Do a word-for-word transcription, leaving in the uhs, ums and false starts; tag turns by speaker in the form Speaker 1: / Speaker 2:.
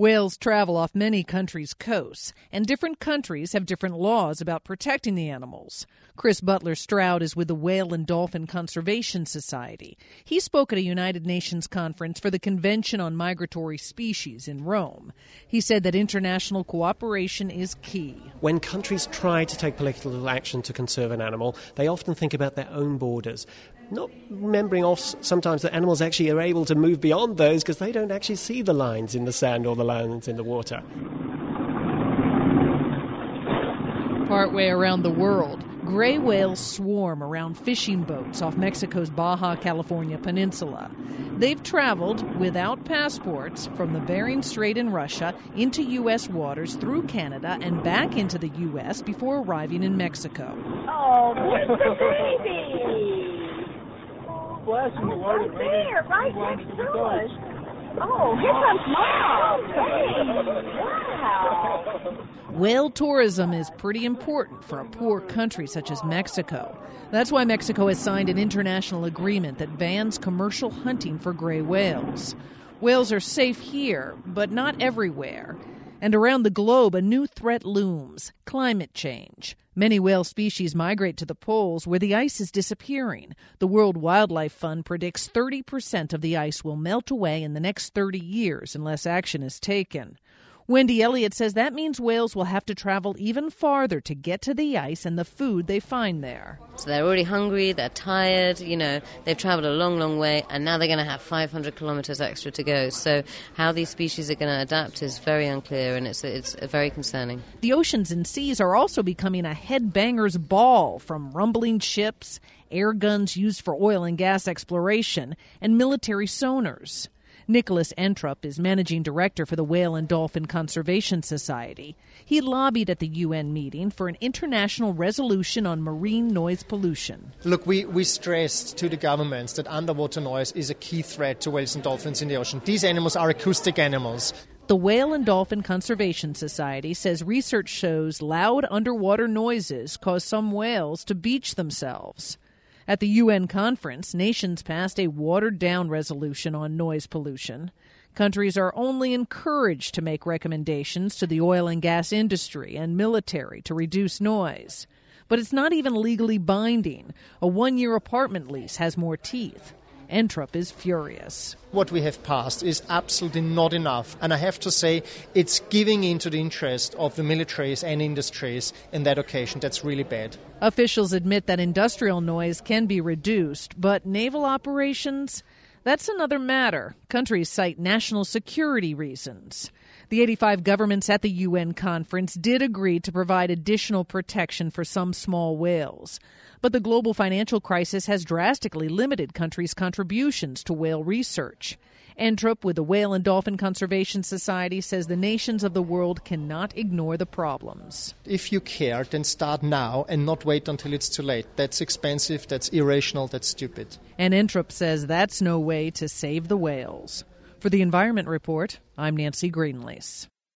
Speaker 1: Whales travel off many countries' coasts, and different countries have different laws about protecting the animals. Chris Butler Stroud is with the Whale and Dolphin Conservation Society. He spoke at a United Nations conference for the Convention on Migratory Species in Rome. He said that international cooperation is key.
Speaker 2: When countries try to take political action to conserve an animal, they often think about their own borders, not remembering off sometimes that animals actually are able to move beyond those because they don't actually see the lines in the sand or the lines in the water.
Speaker 1: Partway around the world, gray whales swarm around fishing boats off Mexico's Baja California peninsula. They've traveled without passports from the Bering Strait in Russia into U S waters through Canada and back into the U S before arriving in Mexico.
Speaker 3: Oh, what's the baby?
Speaker 4: Splash in the water.
Speaker 3: Right there, right next to us. Oh, here comes Mom. Hey, wow.
Speaker 1: Whale tourism is pretty important for a poor country such as Mexico. That's why Mexico has signed an international agreement that bans commercial hunting for gray whales. Whales are safe here, but not everywhere. And around the globe, a new threat looms: climate change. Many whale species migrate to the poles where the ice is disappearing. The World Wildlife Fund predicts thirty percent of the ice will melt away in the next thirty years unless action is taken. Wendy Elliott says that means whales will have to travel even farther to get to the ice and the food they find there.
Speaker 5: So they're already hungry, they're tired, you know, they've traveled a long, long way, and now they're going to have five hundred kilometers extra to go. So how these species are going to adapt is very unclear, and it's it's very concerning.
Speaker 1: The oceans and seas are also becoming a headbanger's ball from rumbling ships, air guns used for oil and gas exploration, and military sonars. Nicholas Entrup is managing director for the Whale and Dolphin Conservation Society. He lobbied at the U N meeting for an international resolution on marine noise pollution.
Speaker 4: Look, we, we stressed to the governments that underwater noise is a key threat to whales and dolphins in the ocean. These animals are acoustic animals.
Speaker 1: The Whale and Dolphin Conservation Society says research shows loud underwater noises cause some whales to beach themselves. At the U N conference, nations passed a watered-down resolution on noise pollution. Countries are only encouraged to make recommendations to the oil and gas industry and military to reduce noise. But it's not even legally binding. A one-year apartment lease has more teeth. Entrup is furious.
Speaker 4: What we have passed is absolutely not enough. And I have to say, it's giving in to the interest of the militaries and industries in that occasion. That's really bad.
Speaker 1: Officials admit that industrial noise can be reduced, but naval operations, that's another matter. Countries cite national security reasons. The eighty-five governments at the U N conference did agree to provide additional protection for some small whales. But the global financial crisis has drastically limited countries' contributions to whale research. Entrup with the Whale and Dolphin Conservation Society says the nations of the world cannot ignore the problems.
Speaker 4: If you care, then start now and not wait until it's too late. That's expensive, that's irrational, that's stupid.
Speaker 1: And Entrup says that's no way to save the whales. For the Environment Report, I'm Nancy Greenlease.